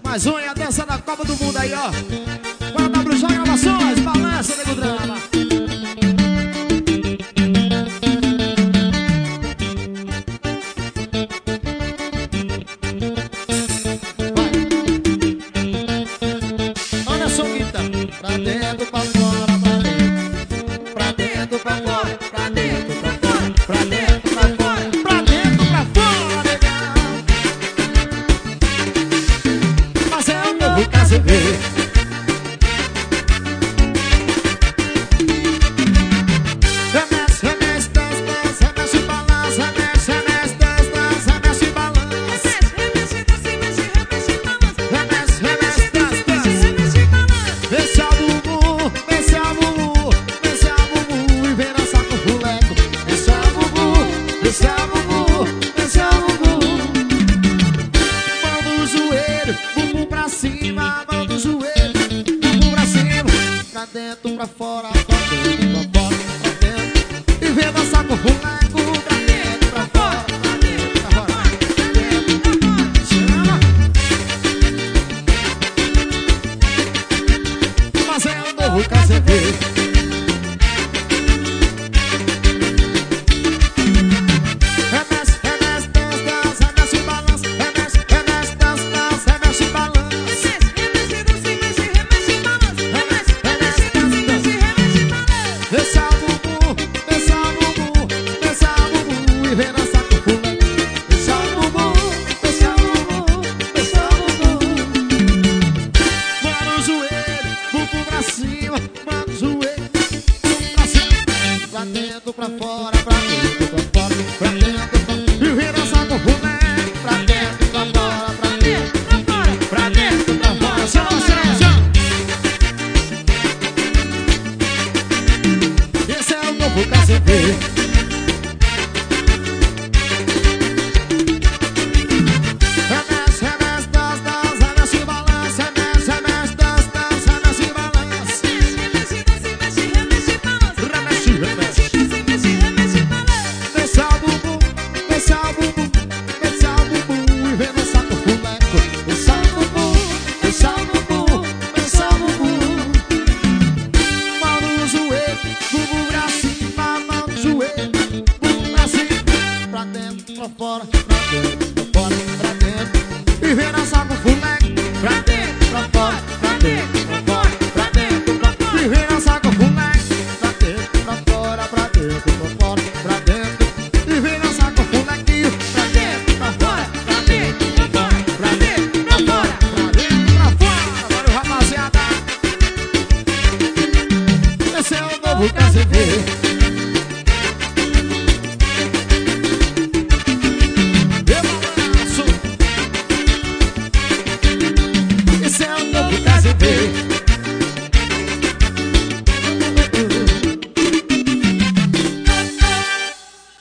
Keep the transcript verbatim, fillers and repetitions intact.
Mais um e a dança da Copa do Mundo aí, ó. Com a W J Gravações, balança, nego drama. Pra dentro, pra fora, pra dentro. Pra dentro, pra fora, pra dentro, pra fora. Pra dentro, pra fora, pra dentro, pra fora, legal. Mas é o novo K Z B. Remexe, remexe, dança, dança, remexe, balança, remexe, remexe, dança, dança, remexe, balança. Remexe, remexe, remexe, remexe, balança. Remexe, remexe, dança, dança, remexe, balança. Esse é o bumbum, esse é o bumbum, esse é o bumbum e vem dançar com o fuleco. Esse é o bumbum, esse é o bumbum, esse é o bumbum. Mão no joelho, bumbum pra cima, mão no joelho, bumbum pra cima. Pra dentro, pra fora, pra dentro, pra fora, pra dentro. E vem dançar com o fuleco. Pra dentro, pra fora, pra dentro, pra fora, pra dentro, pra fora. Chama! Mas é o novo K Z B. Remexe, remexe, dança, dança, remexe, balança. Remexe, remexe, dança, dança, remexe, balança. Remexe, remexe, remexe, remexe, balança. Remexe, remexe, dança, dança, remexe, balança. Esse é o bumbum, esse é o bumbum, esse é o bumbum e vem dançar com o fuleco. Esse é o bumbum, esse é o bumbum, esse é o bumbum. Mão no joelho, bumbum pra cima, mão no joelho, bumbum pra cima. Pra dentro, pra fora, pra dentro, pra fora, pra dentro, pra... E vem dançar com o fuleco. Pra dentro, pra fora, pra dentro, pra fora, pra dentro, pra fora. Chama, chama, chama. Esse é o novo K Z B. Remexe, remexe, dança, dança, remexe, balança. Remexe, remexe, dança, dança, remexe, balança. Remexe, remexe, remexe, balança. Remexe, remexe, remexe, remexe, balança. Esse é o bumbum, esse é o bumbum, esse é o bumbum e vem dançar com o fuleco. Esse é o bumbum, esse é o bumbum, esse é o bumbum. Mão no joelho, bumbum pra cima, mão no joelho, bumbum pra cima. Pra dentro, pra fora, pra dentro, pra fora, pra dentro. E vem dançar com o fuleco. Pra dentro, pra fora, pra dentro, pra fora, pra dentro, pra fora. E vem dançar com o fuleco. Pra dentro, pra fora, pra dentro, pra fora, pra dentro. E vem dançar com o fulequinho. Pra dentro, pra fora, pra dentro, pra fora, pra dentro, pra fora, pra dentro, pra fora. Valeu, rapaziada. Esse é o novo K Z B.